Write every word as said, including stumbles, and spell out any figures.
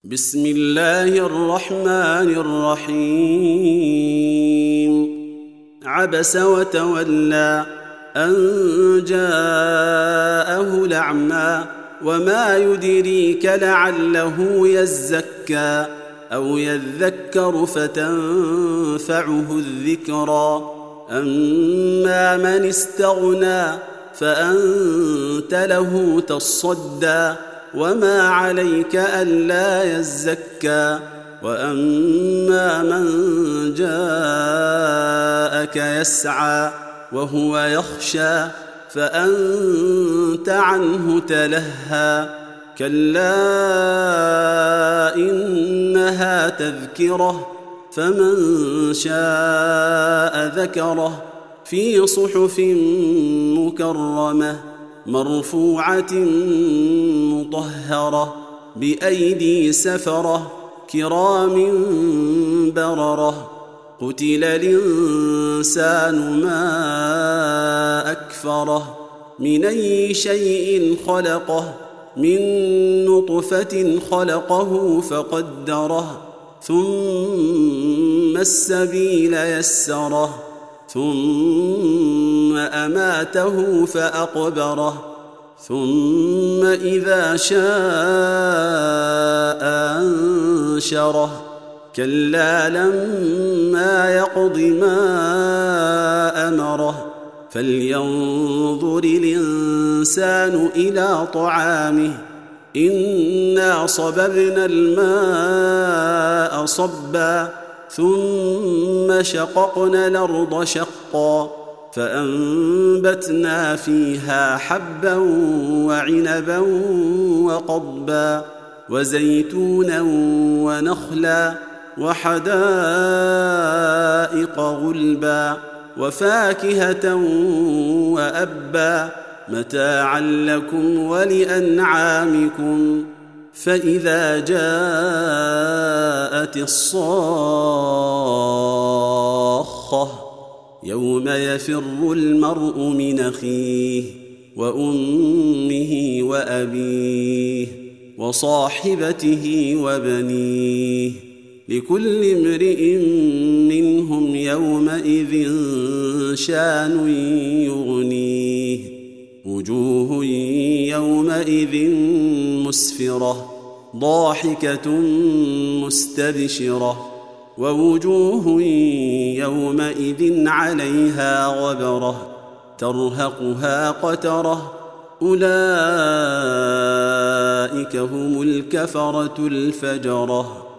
بسم الله الرحمن الرحيم عبس وتولى أن جاءه الأعمى وما يدريك لعله يزكى أو يذكر فتنفعه الذكرى أما من استغنى فأنت له تصدى وما عليك ألا يزكى وأما من جاءك يسعى وهو يخشى فأنت عنه تلهى كلا إنها تذكرة فمن شاء ذكره في صحف مكرمة مرفوعة مطهرة بأيدي سفرة كرام بررة قتل الإنسان ما أكفره من أي شيء خلقه من نطفة خلقه فقدره ثم السبيل يسره ثم أماته فأقبره ثم إذا شاء أنشره كلا لما يقض ما أمره فلينظر الإنسان إلى طعامه إنا صببنا الماء صبا ثم شققنا الأرض شقا فأنبتنا فيها حبا وعنبا وقضبا وزيتونا ونخلا وحدائق غلبا وفاكهة وأبا متاعا لكم ولأنعامكم فإذا جاءت الصاخة يوم يفر المرء من أخيه وأمه وأبيه وصاحبته وبنيه لكل امرئ منهم يومئذ شان يغنيه وجوه يومئذ مسفرة ضاحكة مستبشرة ووجوه يومئذ عليها غبرة ترهقها قترة أولئك هم الكفرة الفجرة.